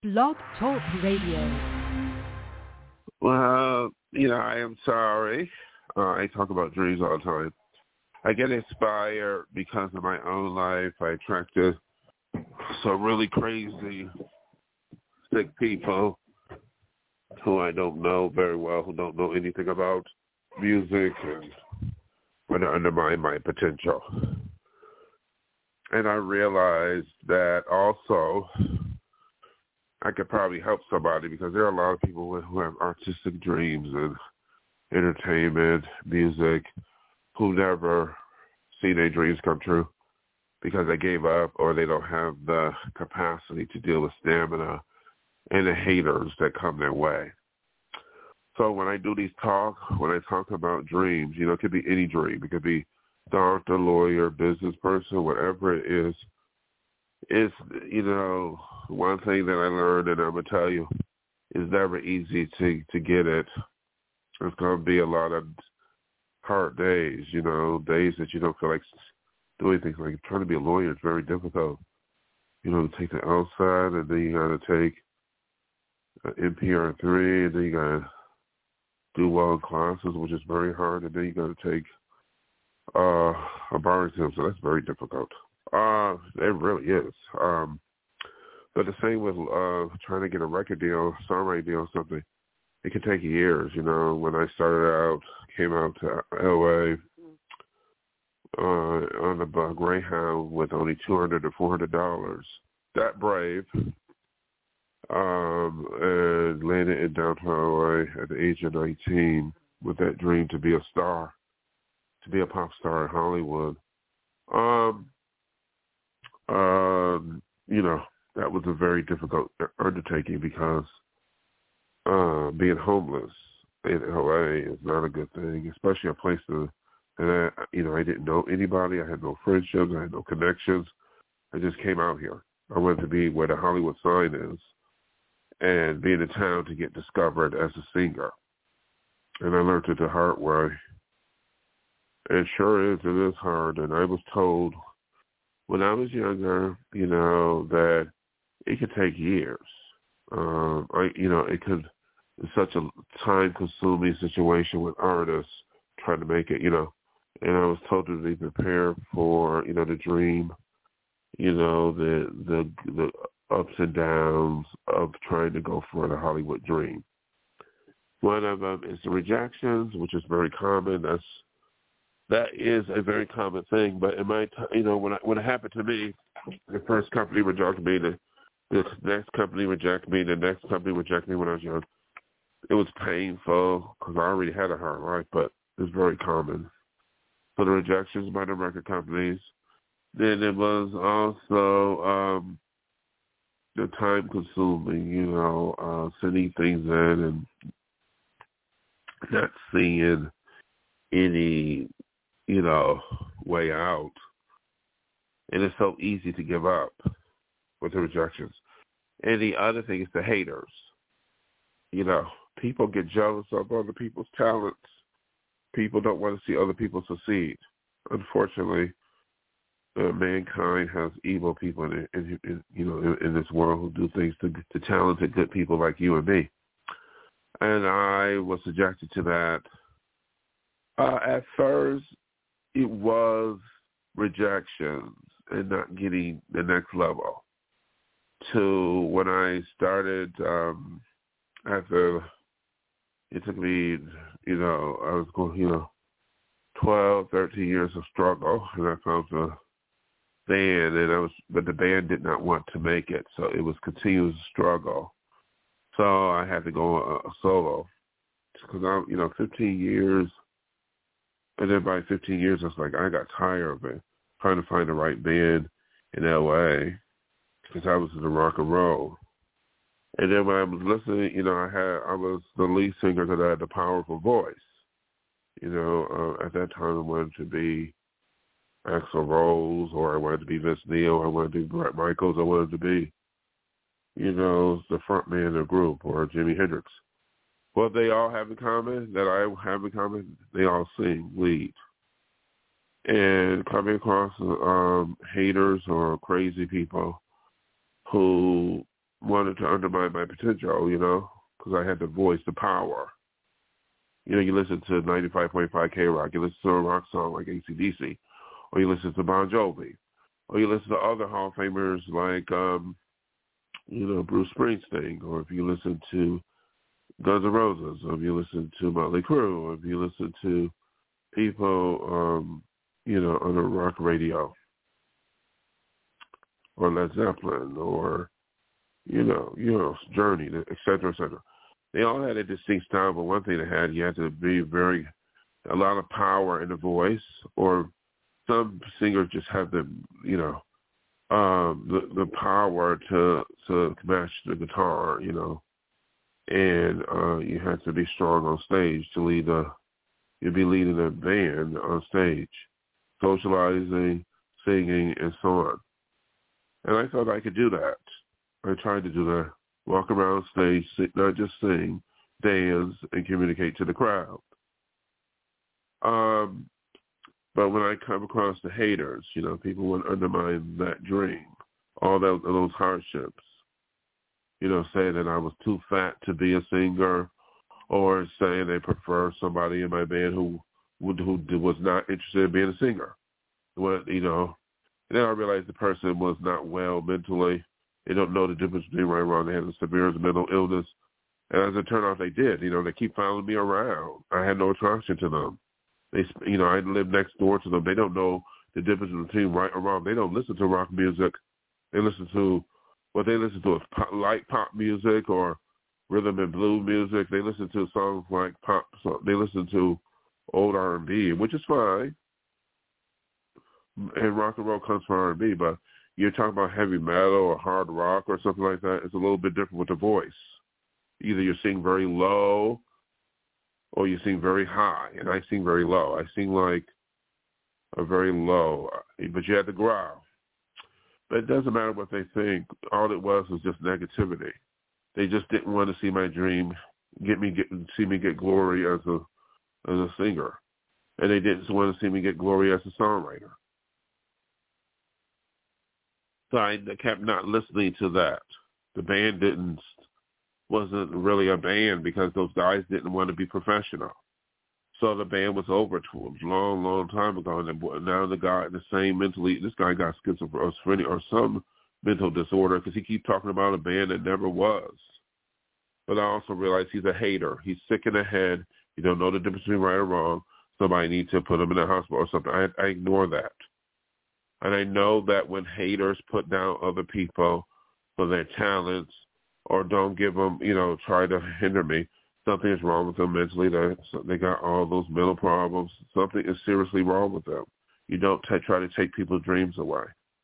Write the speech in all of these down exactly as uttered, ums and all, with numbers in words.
Blog Talk Radio. Well, you know, I am sorry. Uh, I talk about dreams all the time. I get inspired because of my own life. I attracted some really crazy, sick people who I don't know very well, who don't know anything about music and want to undermine my potential. And I realized that also I could probably help somebody because there are a lot of people who have artistic dreams and entertainment, music, who never see their dreams come true because they gave up or they don't have the capacity to deal with stamina and the haters that come their way. So when I do these talks, when I talk about dreams, you know, it could be any dream. It could be doctor, lawyer, business person, whatever it is. It's, you know, one thing that I learned, and I'm going to tell you, it's never easy to, to get it. There's going to be a lot of hard days, you know, days that you don't feel like doing things. Like trying to be a lawyer is very difficult. You know, take the outside, and then you got to take an N P R three, and then you got to do well in classes, which is very hard, and then you got to take uh, a bar exam, so that's very difficult. Uh, it really is. Um, but the same with uh, trying to get a record deal, songwriting deal, or something. It can take years, you know. When I started out, came out to L A uh, on a Greyhound with only two hundred dollars or four hundred dollars. That brave. Um, and landed in downtown L A at the age of nineteen with that dream to be a star, to be a pop star in Hollywood. Um, um, you know, that was a very difficult undertaking because uh, being homeless in L A is not a good thing, especially a place to, and I, you know, I didn't know anybody. I had no friendships. I had no connections. I just came out here. I wanted to be where the Hollywood sign is and be in a town to get discovered as a singer. And I learned it the hard way. It sure is. It is hard. And I was told when I was younger, you know, that it could take years. Um, I, you know, it could, it's such a time-consuming situation with artists trying to make it, you know. And I was told to be prepared for, you know, the dream, you know, the the the ups and downs of trying to go for the Hollywood dream. One of them is the rejections, which is very common. That's that is a very common thing. But in my, you know, when I, when it happened to me, the first company rejected me, the, the next company rejected me, the next company rejected me when I was young. It was painful because I already had a hard life, but it's very common. So the rejections by the record companies. Then it was also um, the time consuming, you know, uh, sending things in and not seeing any, you know, way out. And it's so easy to give up with the rejections. And the other thing is the haters. You know, people get jealous of other people's talents. People don't want to see other people succeed. Unfortunately, Uh, mankind has evil people in, in, in you know in, in this world who do things to, to talented, good people like you and me. And I was subjected to that. Uh, at first, it was rejections and not getting the next level. To when I started, um, after it took me, you know, I was going, you know, twelve, thirteen years of struggle, and I found the band, and I was, but the band did not want to make it, so it was continuous struggle. So I had to go uh, solo because I'm, you know, fifteen years, and then by fifteen years, I was like, I got tired of it, trying to find the right band in L A because I was in the rock and roll. And then when I was listening, you know, I had, I was the lead singer that had the powerful voice. You know, uh, at that time, I wanted to be Axl Rose, or I wanted to be Vince Neil, I wanted to be Bret Michaels, I wanted to be, you know, the front man of the group, or Jimi Hendrix. What they all have in common, that I have in common, they all sing lead. And coming across um, haters or crazy people who wanted to undermine my potential, you know, because I had the voice, the power. You know, you listen to ninety-five point five K-Rock, you listen to a rock song like A C D C, or you listen to Bon Jovi, or you listen to other Hall of Famers like, um, you know, Bruce Springsteen, or if you listen to Guns N' Roses, or if you listen to Motley Crue, or if you listen to people, um, you know, on the rock radio, or Led Zeppelin, or, you know, you know, Journey, et cetera, et cetera. They all had a distinct style, but one thing they had, you had to be very, a lot of power in the voice, or some singers just have the, you know, um, the the power to to match the guitar, you know, and uh, you had to be strong on stage to lead a, you'd be leading a band on stage, socializing, singing, and so on. And I thought I could do that. I tried to do that. Walk around stage, not just sing, dance, and communicate to the crowd. Um, but when I come across the haters, you know, people would undermine that dream, all those, those hardships, you know, saying that I was too fat to be a singer, or saying they prefer somebody in my band who would, who was not interested in being a singer. What, you know, and then I realized the person was not well mentally. They don't know the difference between right and wrong. They had a severe mental illness. And as it turned out, they did. You know, they keep following me around. I had no attraction to them. They, you know, I live next door to them. They don't know the difference between right or wrong. They don't listen to rock music. They listen to, what they listen to is pop, light pop music or rhythm and blues music. They listen to songs like pop. So they listen to old R and B, which is fine. And rock and roll comes from R and B, but you're talking about heavy metal or hard rock or something like that, it's a little bit different with the voice. Either you sing very low or you sing very high, and I sing very low. I sing like a very low, but you have to growl. But it doesn't matter what they think. All it was was just negativity. They just didn't want to see my dream, get me get see me get glory as a as a singer, and they didn't want to see me get glory as a songwriter. So I kept not listening to that. The band didn't, wasn't really a band because those guys didn't want to be professional. So the band was over to them a long, long time ago. And now the guy, the same mentally, this guy got schizophrenia or some mental disorder because he keeps talking about a band that never was. But I also realized he's a hater. He's sick in the head. He don't know the difference between right or wrong. Somebody needs to put him in the hospital or something. I, I ignore that. And I know that when haters put down other people for their talents or don't give them, you know, try to hinder me, something is wrong with them mentally. They, they got all those mental problems. Something is seriously wrong with them. You don't t- try to take people's dreams away.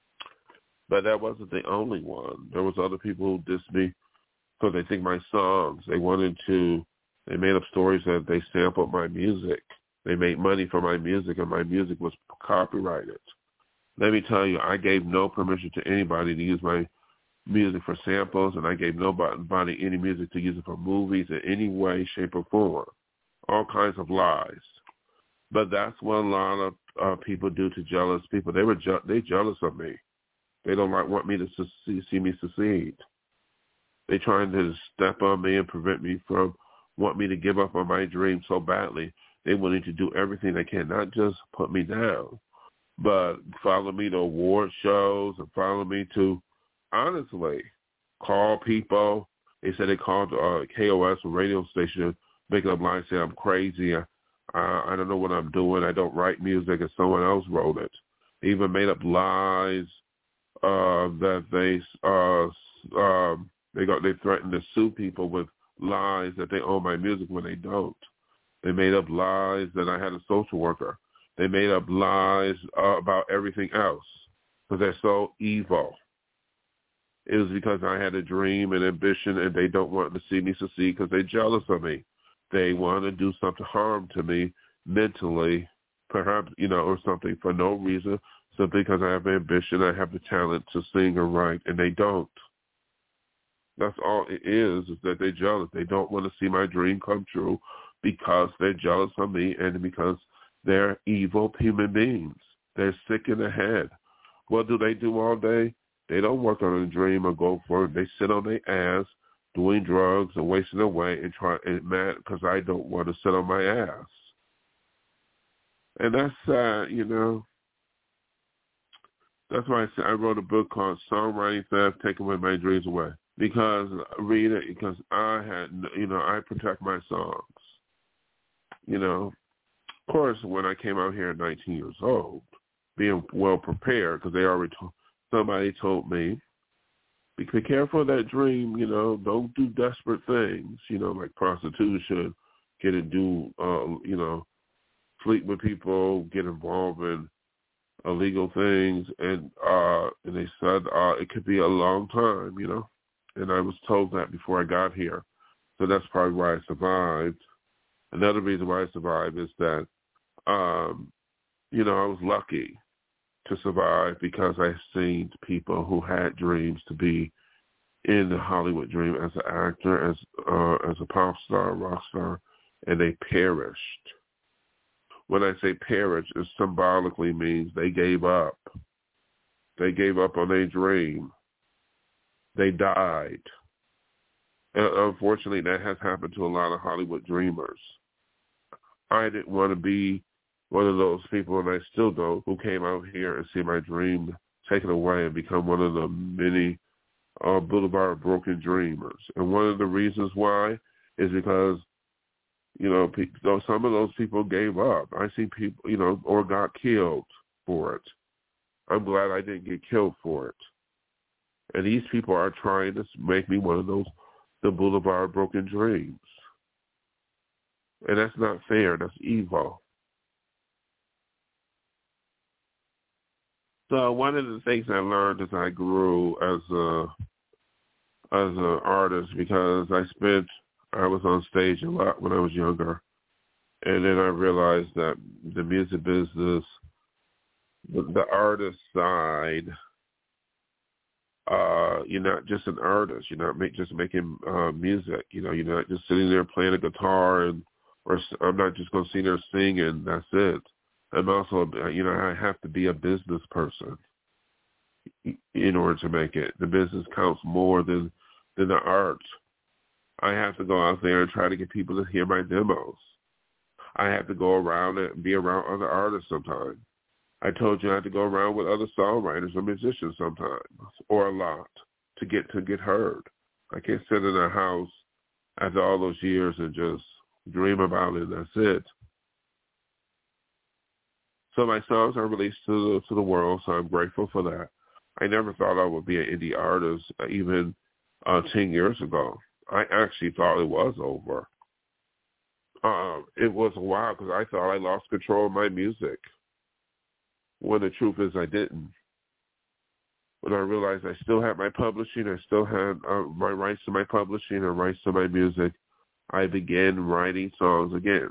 But that wasn't the only one. There was other people who dissed me because they think my songs, they wanted to, they made up stories that they sampled my music. They made money for my music, and my music was copyrighted. Let me tell you, I gave no permission to anybody to use my music for samples, and I gave nobody any music to use it for movies in any way, shape, or form. All kinds of lies. But that's what a lot of uh, people do to jealous people. They were je- they jealous of me. They don't like want me to succeed, see me succeed. They trying to step on me and prevent me from want me to give up on my dream so badly. They wanting to do everything they can, not just put me down, but follow me to award shows and follow me to, honestly, call people. They said they called uh, K O S, a radio station, making up lies, say I'm crazy. I, I don't know what I'm doing. I don't write music, and someone else wrote it. They even made up lies uh, that they uh, uh, they got they threatened to sue people with lies that they own my music when they don't. They made up lies that I had a social worker. They made up lies uh, about everything else because they're so evil. It was because I had a dream and ambition, and they don't want to see me succeed because they're jealous of me. They want to do something harm to me mentally, perhaps, you know, or something for no reason, simply because I have ambition, I have the talent to sing or write, and they don't. That's all it is, is that they're jealous. They don't want to see my dream come true because they're jealous of me and because they're evil human beings. They're sick in the head. What do they do all day? They don't work on a dream or go for it. They sit on their ass doing drugs and wasting away and try and mad because I don't want to sit on my ass. And that's sad, you know. That's why I said I wrote a book called Songwriting Theft, Taking Away My Dreams Away. Because, read it, because I had, you know, I protect my songs. You know, of course, when I came out here at nineteen years old, being well prepared, because they already told, somebody told me, be careful of that dream, you know, don't do desperate things, you know, like prostitution, get and do, uh, you know, sleep with people, get involved in illegal things, and uh, and they said uh, it could be a long time, you know, and I was told that before I got here, so that's probably why I survived. Another reason why I survived is that, um, you know, I was lucky to survive because I've seen people who had dreams to be in the Hollywood dream as an actor, as uh, as a pop star, rock star, and they perished. When I say perish, it symbolically means they gave up. They gave up on their dream. They died. And unfortunately, that has happened to a lot of Hollywood dreamers. I didn't want to be one of those people, and I still don't, who came out here and see my dream taken away and become one of the many uh, Boulevard of Broken Dreamers. And one of the reasons why is because, you know, pe- some of those people gave up. I see people, you know, or got killed for it. I'm glad I didn't get killed for it. And these people are trying to make me one of those, the Boulevard of Broken Dreams. And that's not fair. That's evil. So one of the things I learned as I grew as a as an artist, because I spent I was on stage a lot when I was younger, and then I realized that the music business, the, the artist side, uh, you're not just an artist. You're not make, just making uh, music. You know, you're not just sitting there playing a guitar, and or I'm not just going to sit there singing. That's it. I'm also, you know, I have to be a business person in order to make it. The business counts more than than the art. I have to go out there and try to get people to hear my demos. I have to go around and be around other artists sometimes. I told you I had to go around with other songwriters or musicians sometimes, or a lot, to get to get heard. I can't sit in a house after all those years and just dream about it and that's it. So my songs are released to the, to the world, so I'm grateful for that. I never thought I would be an indie artist even uh, ten years ago. I actually thought it was over. Uh, it was a while because I thought I lost control of my music, when the truth is I didn't. When I realized I still had my publishing, I still had uh, my rights to my publishing and rights to my music, I began writing songs again.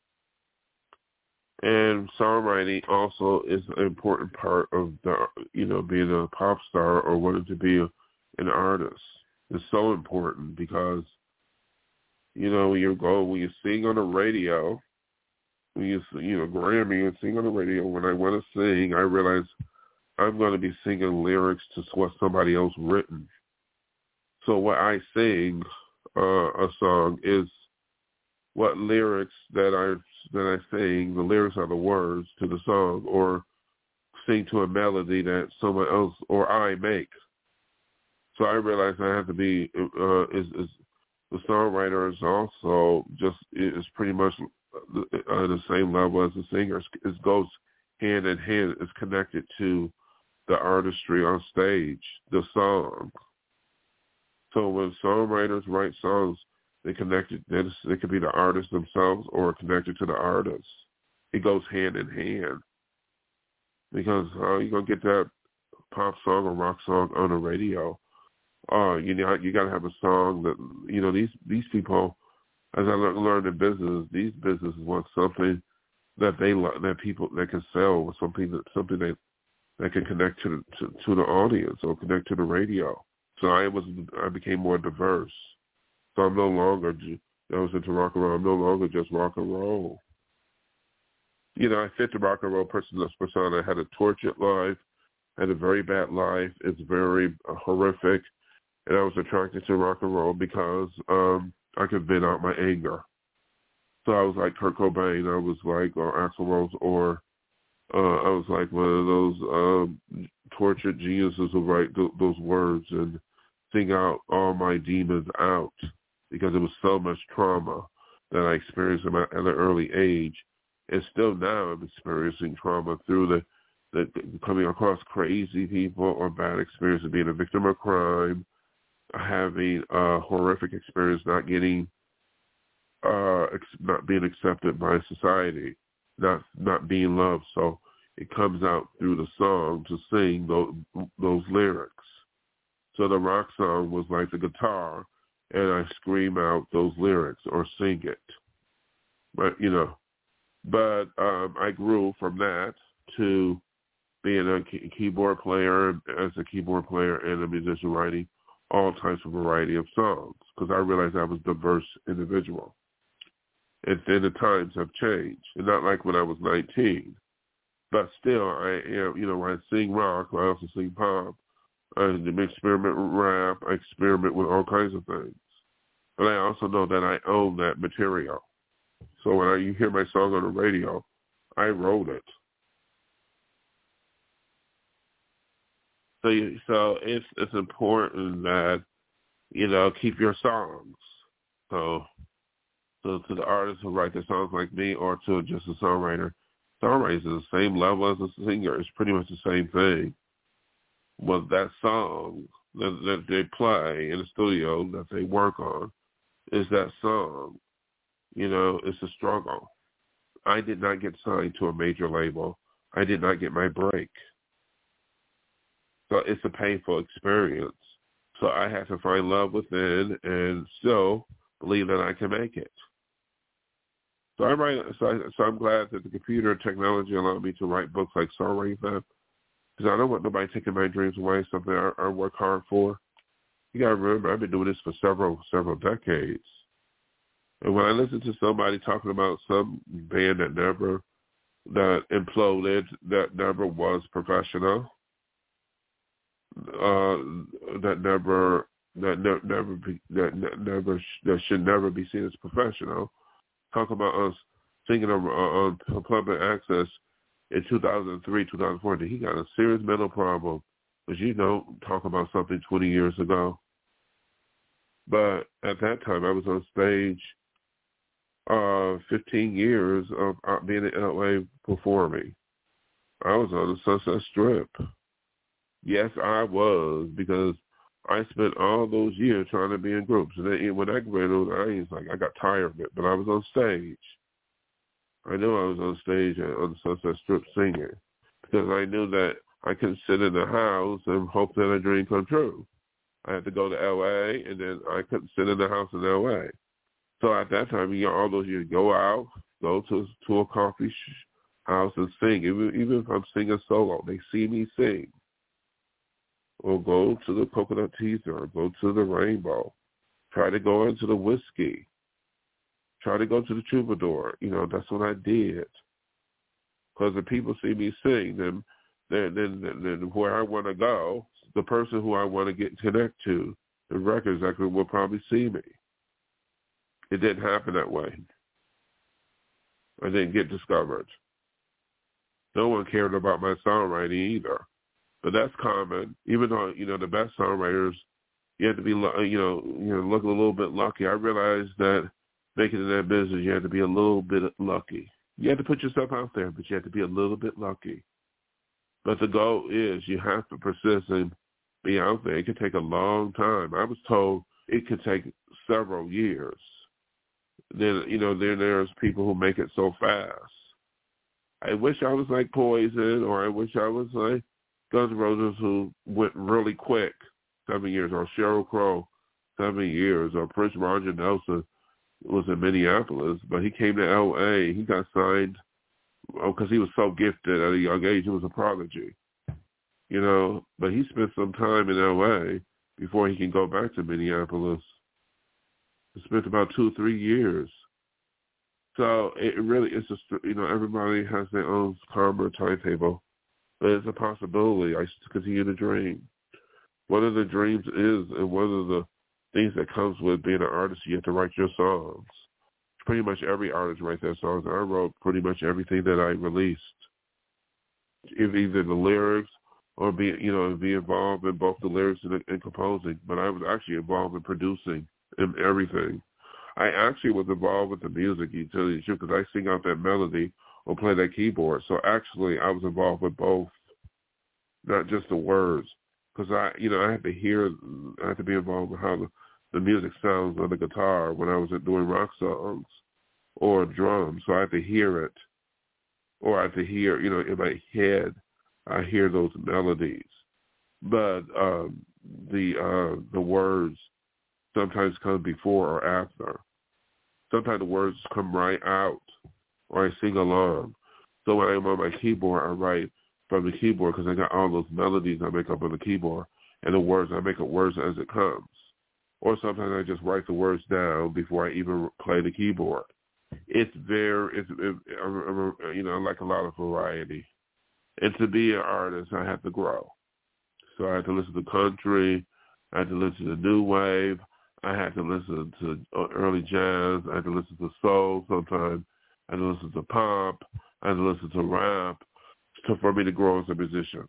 And songwriting also is an important part of the, you know, being a pop star or wanting to be a, an artist. It's so important because, you know, when you go, when you sing on the radio, when you, you know, Grammy and sing on the radio, when I want to sing, I realize I'm going to be singing lyrics to what somebody else written. So what I sing, uh, a song, is what lyrics that I that I sing, the lyrics are the words to the song, or sing to a melody that someone else or I make. So I realize I have to be, uh, is, is the songwriter is also just, is pretty much on the same level as the singer. It goes hand in hand. It's connected to the artistry on stage, the song. So when songwriters write songs, they connected. It could be the artists themselves or connected to the artist. It goes hand in hand because uh, you're gonna get that pop song or rock song on the radio. Uh, you know, you gotta have a song that, you know, these these people, as I learned in business, these businesses want something that they that people that can sell, or something that something that that can connect to the to, to the audience or connect to the radio. So I was I became more diverse. So I'm no longer, I was into rock and roll, I'm no longer just rock and roll. You know, I fit the rock and roll person, persona. I had a tortured life. had a very bad life. It's very uh, horrific. And I was attracted to rock and roll because um, I could vent out my anger. So I was like Kurt Cobain. I was like or Axl Rose, or uh, I was like one of those um, tortured geniuses who write th- those words and sing out all my demons out, because it was so much trauma that I experienced at, my, at an early age. And still now I'm experiencing trauma through the, the, the coming across crazy people or bad experiences, being a victim of crime, having a horrific experience, not getting, uh, ex- not being accepted by society, not not being loved. So it comes out through the song to sing those, those lyrics. So the rock song was like the guitar, and I scream out those lyrics or sing it. But, you know, but um, I grew from that to being a key- keyboard player, as a keyboard player and a musician, writing all types of variety of songs, because I realized I was a diverse individual. And then the times have changed. And not like when I was nineteen. But still, I am, you know, when I sing rock, I also sing pop. I experiment with rap. I experiment with all kinds of things. But I also know that I own that material. So when I, you hear my song on the radio, I wrote it. So, you, so it's it's important that, you know, keep your songs. So, so to the artists who write the songs like me, or to just a songwriter, songwriting is the same level as a singer. It's pretty much the same thing. Well, that song that, that they play in the studio, that they work on, is that song. You know, it's a struggle. I did not get signed to a major label. I did not get my break. So it's a painful experience. So I had to find love within and still believe that I can make it. So I write. So, I, so I'm glad that the computer technology allowed me to write books like Songwriting Fab, because I don't want nobody taking my dreams away. Something I, I work hard for. You got to remember, I've been doing this for several several decades. And when I listen to somebody talking about some band that never, that imploded, that never was professional, uh, that never, that ne- never, be, that ne- never, that should never be seen as professional, talk about us singing on, on public access in two thousand three, two thousand four. He got a serious mental problem, but you don't talk about something twenty years ago. But at that time, I was on stage Uh, fifteen years of uh, being in L A performing. I was on the Sunset Strip. Yes, I was, because I spent all those years trying to be in groups. And then when I went on, I was like, I got tired of it. But I was on stage. I knew I was on stage on the Sunset Strip singing, because I knew that I couldn't sit in the house and hope that a dream come true. I had to go to L A, and then I couldn't sit in the house in L A. So at that time, you know, all those years, go out, go to to a coffee sh- house and sing. Even, even if I'm singing solo, they see me sing. Or go to the Coconut Teaser, or go to the Rainbow. Try to go into the Whiskey. Try to go to the Troubadour. You know, that's what I did. Because if people see me sing, then, then, then, then, then where I want to go, the person who I want to get connect to, the record executive, will probably see me. It didn't happen that way. I didn't get discovered. No one cared about my songwriting either. But that's common. Even though, you know, the best songwriters, you have to be, you know, you know, look a little bit lucky. I realized that making it in that business, you have to be a little bit lucky. You have to put yourself out there, but you have to be a little bit lucky. But the goal is you have to persist and be out there. It could take a long time. I was told it could take several years. Then, you know, then there's people who make it so fast. I wish I was like Poison, or I wish I was like Guns N' Roses, who went really quick, seven years, or Sheryl Crow, seven years, or Prince Roger Nelson was in Minneapolis, but he came to L A. He got signed because oh, he was so gifted at a young age. He was a prodigy, you know, but he spent some time in L A before he can go back to Minneapolis. Spent about two, three years. So it really is just, you know, everybody has their own karma timetable. but it's a possibility. I continue to dream. One of the dreams is, and one of the things that comes with being an artist, you have to write your songs. Pretty much every artist writes their songs. I wrote pretty much everything that I released, if either the lyrics or be, you know, be involved in both the lyrics and, and composing. But I was actually involved in producing and everything. I actually was involved with the music, you tell you the truth, because I sing out that melody or play that keyboard. So actually, I was involved with both, not just the words, because I, you know, I had to hear, I had to be involved with how the, the music sounds on the guitar when I was doing rock songs or drums. So I had to hear it, or I had to hear, you know, in my head, I hear those melodies. But um, the uh, the words sometimes come before or after. Sometimes the words come right out, or I sing along. So when I'm on my keyboard, I write from the keyboard because I got all those melodies I make up on the keyboard, and the words, I make up words as it comes. Or sometimes I just write the words down before I even play the keyboard. It's very, it's, it, you know, I like a lot of variety. And to be an artist, I have to grow. So I had to listen to country, I had to listen to new wave, I had to listen to early jazz, I had to listen to soul sometimes, I had to listen to pop, I had to listen to rap, to, for me to grow as a musician.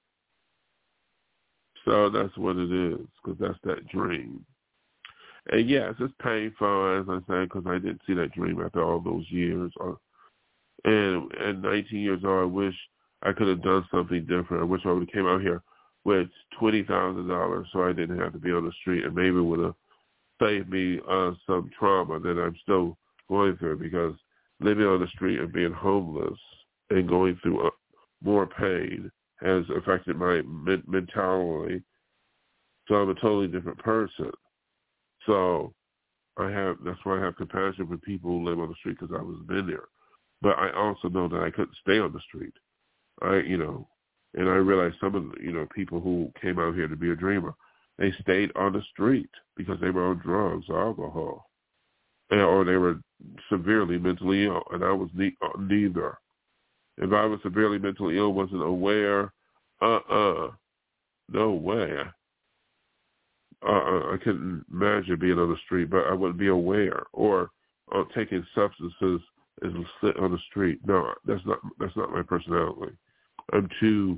So that's what it is, because that's that dream. And yes, it's painful, as I say, because I didn't see that dream after all those years. And at nineteen years old, I wish I could have done something different. I wish I would have came out here with twenty thousand dollars so I didn't have to be on the street, and maybe it would have saved me uh, some trauma that I'm still going through, because living on the street and being homeless and going through uh, more pain has affected my men- mentality. So I'm a totally different person. So I have, that's why I have compassion for people who live on the street, because I was been there. But I also know that I couldn't stay on the street. I, you know, and I realized some of the, you know, people who came out here to be a dreamer, they stayed on the street because they were on drugs or alcohol, and, or they were severely mentally ill, and I was ne- neither. If I was severely mentally ill, wasn't aware, uh-uh, no way. Uh, I couldn't imagine being on the street, but I wouldn't be aware, or uh, taking substances and sit on the street. No, that's not that's not my personality. I'm too,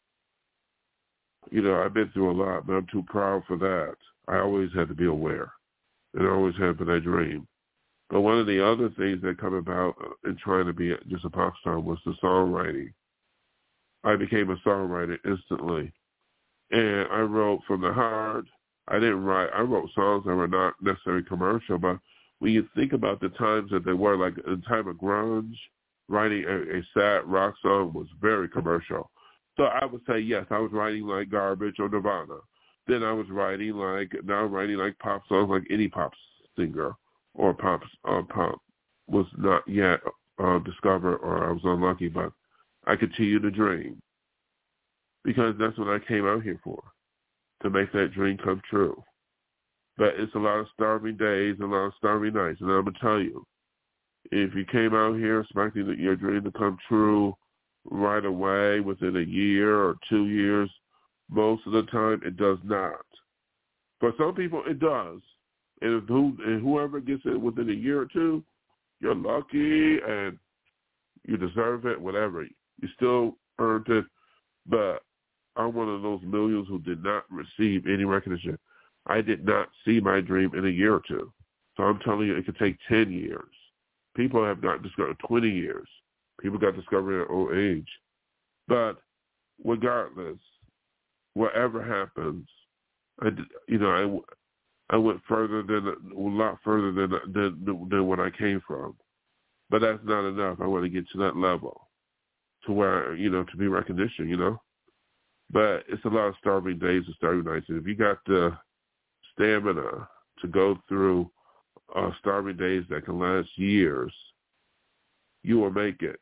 you know, I've been through a lot, but I'm too proud for that. I always had to be aware, and I always had been a dream. But one of the other things that come about in trying to be just a pop star was the songwriting. I became a songwriter instantly, and I wrote from the heart. I didn't write, I wrote songs that were not necessarily commercial, but when you think about the times that they were, like in the time of grunge, writing a, a sad rock song was very commercial. So I would say, yes, I was writing like Garbage or Nirvana. Then I was writing like, now I'm writing like pop songs like any pop singer or pop, uh, pop was not yet uh, discovered, or I was unlucky, but I continue to dream, because that's what I came out here for, to make that dream come true. But it's a lot of starving days, a lot of starving nights. And I'm going to tell you, if you came out here expecting your dream to come true right away within a year or two years, most of the time it does not. For some people, it does. And, if who, and whoever gets it within a year or two, you're lucky and you deserve it, whatever. You still earned it. But I'm one of those millions who did not receive any recognition. I did not see my dream in a year or two. So I'm telling you, it could take ten years. People have got discovered twenty years. People got discovered at old age. But regardless, whatever happens, I, you know, I, I went further than, a lot further than, than, than when I came from. But that's not enough. I want to get to that level, to where, you know, to be recognition, you know. But it's a lot of starving days and starving nights. And if you got the stamina to go through uh, starving days that can last years, you will make it.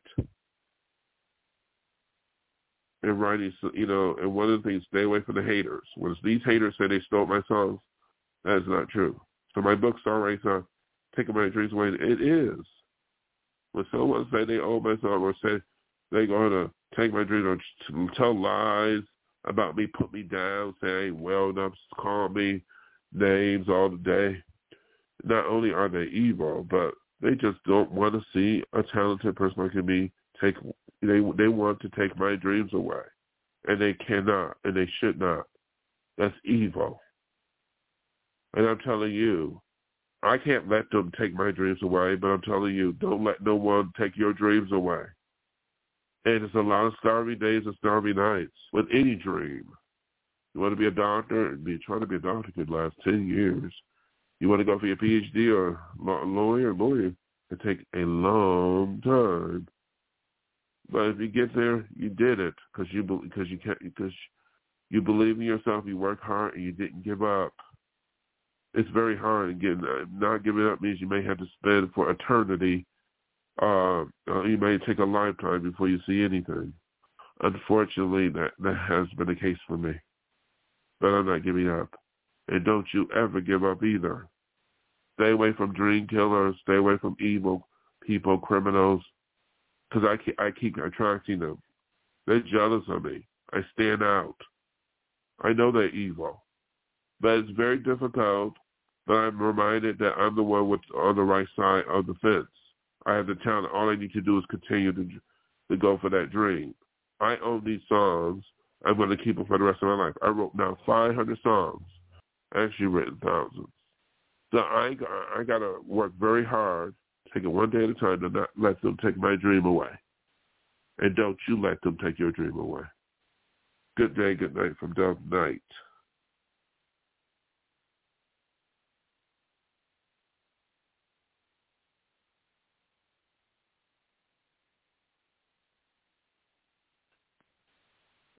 And writing, you know, and one of the things, stay away from the haters. When these haters say they stole my songs, that is not true. So my book, Songwriting Song, Taking My Dreams Away, it is. When someone say they own my song or say they're going to take my dreams, or tell lies about me, put me down, say I ain't well enough, call me names all the day. Not only are they evil, but they just don't want to see a talented person like me take. They they want to take my dreams away, and they cannot, and they should not. That's evil. And I'm telling you, I can't let them take my dreams away, but I'm telling you, don't let no one take your dreams away. And it's a lot of starving days and starving nights with any dream. You want to be a doctor? Be trying to be a doctor could last ten years. You want to go for your P H D or lawyer? Lawyer it take a long time. But if you get there, you did it because you because you can't because you believe in yourself. You work hard and you didn't give up. It's very hard. And getting, uh, not giving up means you may have to spend for eternity. Uh, uh, you may take a lifetime before you see anything. Unfortunately, that, that has been the case for me. But I'm not giving up. And don't you ever give up either. Stay away from dream killers. Stay away from evil people, criminals, because I keep, I keep attracting them. They're jealous of me. I stand out. I know they're evil. But it's very difficult, but I'm reminded that I'm the one with, on the right side of the fence. I have the talent. All I need to do is continue to, to go for that dream. I own these songs. I'm going to keep them for the rest of my life. I wrote now five hundred songs. Actually written thousands. So I, I got to work very hard, take it one day at a time, to not let them take my dream away. And don't you let them take your dream away. Good day, good night from Dove Night.